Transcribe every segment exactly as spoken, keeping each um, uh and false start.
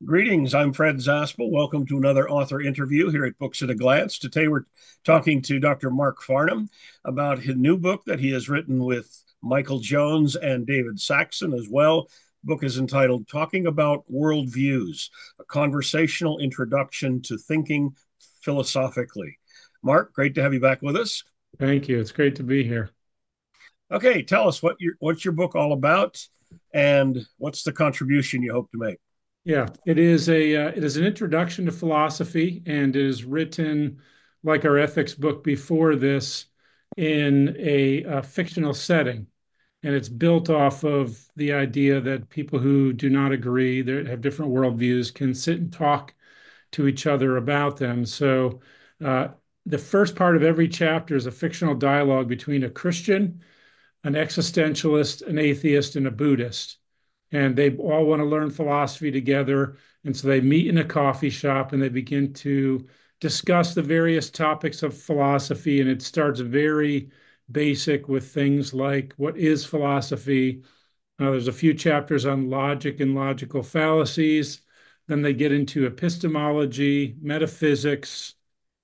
Greetings, I'm Fred Zaspel. Welcome to another author interview here at Books at a Glance. Today we're talking to Doctor Mark Farnham about his new book that he has written with Michael Jones and David Saxon as well. The book is entitled Talking About Worldviews, a conversational introduction to thinking philosophically. Mark, great to have you back with us. Thank you. It's great to be here. Okay, tell us what your what's your book all about and what's the contribution you hope to make? Yeah, it is a uh, it is an introduction to philosophy, and it is written like our ethics book before this in a, uh fictional setting, and it's built off of the idea that people who do not agree, that have different worldviews, can sit and talk to each other about them. So, uh, the first part of every chapter is a fictional dialogue between a Christian, an existentialist, an atheist, and a Buddhist. And they all want to learn philosophy together. And so they meet in a coffee shop and they begin to discuss the various topics of philosophy. And it starts very basic with things like what is philosophy? Uh, there's a few chapters on logic and logical fallacies. Then they get into epistemology, metaphysics,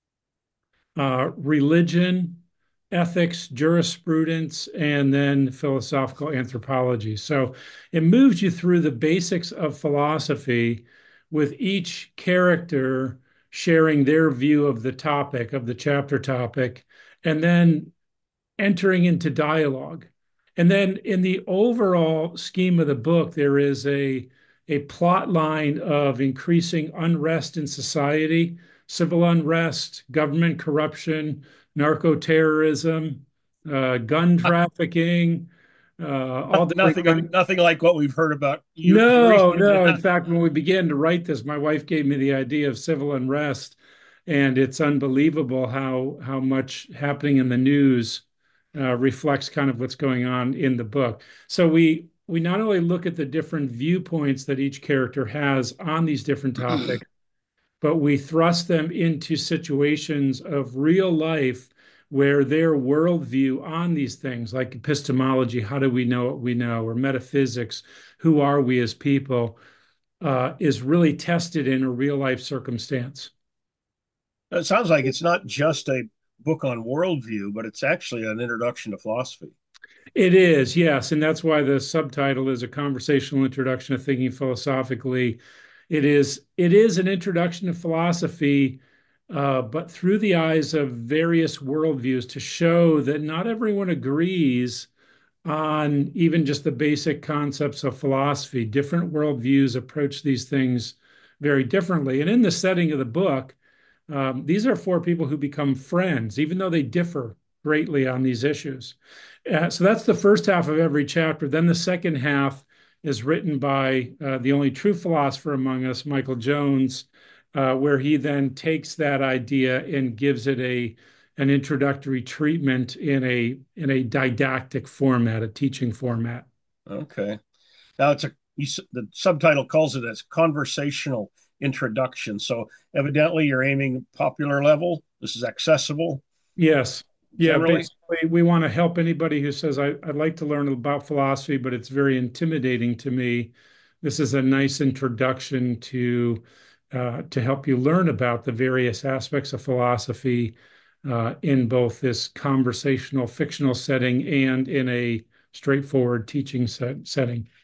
uh, religion, ethics, jurisprudence, and then philosophical anthropology. So it moves you through the basics of philosophy with each character sharing their view of the topic, of the chapter topic, and then entering into dialogue. And then in the overall scheme of the book, there is a, a plot line of increasing unrest in society, civil unrest, government corruption, narco terrorism, uh, gun trafficking, uh, all different Nothing, kinds. nothing like what we've heard about you No, recently. no. In fact, when we began to write this, my wife gave me the idea of civil unrest, and it's unbelievable how how much happening in the news uh, reflects kind of what's going on in the book. So we we not only look at the different viewpoints that each character has on these different topics, but we thrust them into situations of real life where their worldview on these things, like epistemology, how do we know what we know, or metaphysics, who are we as people, uh, is really tested in a real life circumstance. It sounds like it's not just a book on worldview, but it's actually an introduction to philosophy. It is, yes, and that's why the subtitle is a conversational introduction to thinking philosophically. It is it is an introduction to philosophy, uh, but through the eyes of various worldviews to show that not everyone agrees on even just the basic concepts of philosophy. Different worldviews approach these things very differently. And in the setting of the book, um, these are four people who become friends, even though they differ greatly on these issues. Uh, so that's the first half of every chapter. Then the second half is written by uh, the only true philosopher among us, Michael Jones, uh, where he then takes that idea and gives it a an introductory treatment in a in a didactic format, a teaching format. Okay. Now it's a you, the subtitle calls it as conversational introduction. So evidently you're aiming popular level. This is accessible Yes. Yeah, generally. basically, we want to help anybody who says, I, I'd like to learn about philosophy, but it's very intimidating to me. This is a nice introduction to uh, to help you learn about the various aspects of philosophy uh, in both this conversational, fictional setting and in a straightforward teaching set, setting.